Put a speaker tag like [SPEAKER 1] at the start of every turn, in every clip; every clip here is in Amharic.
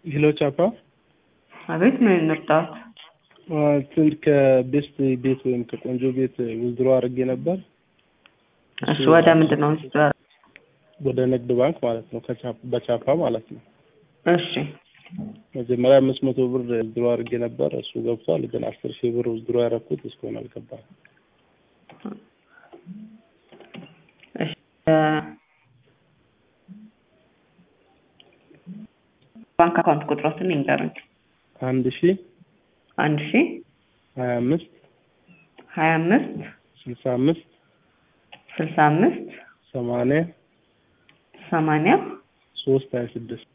[SPEAKER 1] ሄሎ ቻፓ
[SPEAKER 2] አቤት ምን እንርዳት?
[SPEAKER 1] ትንሽ ከቤስት ቤት ወይም ከቆንጆ ቤት ውዝድሮ አድርጌ ነበር።
[SPEAKER 2] እሱ ወደ ምንድነው ውዝድሮ?
[SPEAKER 1] ወደ ንግድ ባንክ ማለት ነው፣ በቻፓ ማለት ነው።
[SPEAKER 2] እሺ
[SPEAKER 1] መጀመሪያ 500 ብር ውዝድሮ አድርጌ ነበር፣ እሱ ገብቷል። ግን 10,000 ብር ውዝድሮ ያደረኩት እስካሁን አልገባም።
[SPEAKER 2] እሺ ባንክ አካውንት ቁጥሮትን ይንገሩኝ።
[SPEAKER 1] 1000
[SPEAKER 2] 25
[SPEAKER 1] 65 80 326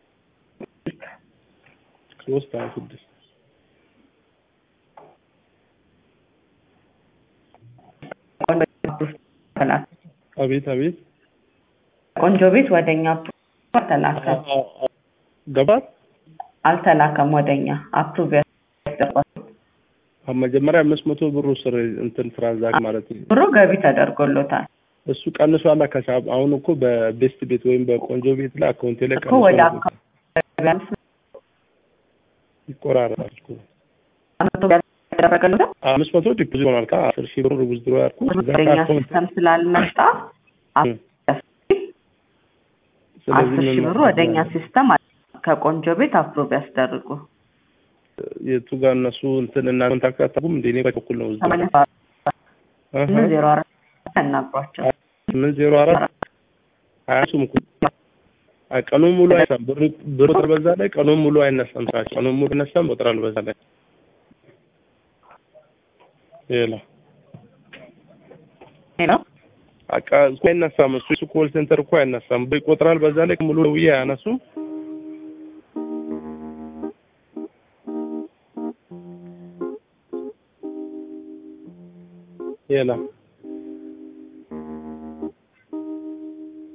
[SPEAKER 1] አቤት
[SPEAKER 2] ቆንጆ ቤት ወደኛ ተላከ
[SPEAKER 1] ገባት
[SPEAKER 2] አልተላከም ወደኛ አፕሩቭ ያስደረገው
[SPEAKER 1] መጀመሪያ 500 ብር ስር እንትን ትራንዛክት ማለት ነው
[SPEAKER 2] ብሩ ገቢ ተደርጎሎታል።
[SPEAKER 1] እሱ ቀንሷል። ከቻፕ አሁን እኮ በቤስት ቤት ወይም በቆንጆ ቤት ላይ አካውንት ላይ
[SPEAKER 2] ቀንሷል። ወደ አካውንት
[SPEAKER 1] ይቆራረጣል እኮ 500 ዲፖዚት ሆኗል። 10,000 ብር ውዝድሮ ያርኩ
[SPEAKER 2] ወደኛ ሲስተም ስላልመጣ 10,000 ብር ወደኛ ሲስተም ከቆንጆ ቤት አፕሮቭ ያስደርጉ።
[SPEAKER 1] የቱ ጋር እነሱ እንትን እና ኮንታክት አታውቁም እንዴ? እኔ በኩል ነው ውዝድሮ
[SPEAKER 2] 04 እናባቸው
[SPEAKER 1] 804 አያሱም እኮ ቀኑን ሙሉ አይሰራም። ብር በዛ ላይ ቀኑን ሙሉ አይነሳም። ቀኑን ሙሉ አይነሳም፣ ወጥራል በዛ ላይ
[SPEAKER 2] ሄሎ
[SPEAKER 1] አቃ እኮ አይነሳም። እሱ ኮል ሴንተር እኮ አይነሳም፣ ይቆጥራል በዛ ላይ ሙሉ ነው ያነሱ። ሄሎ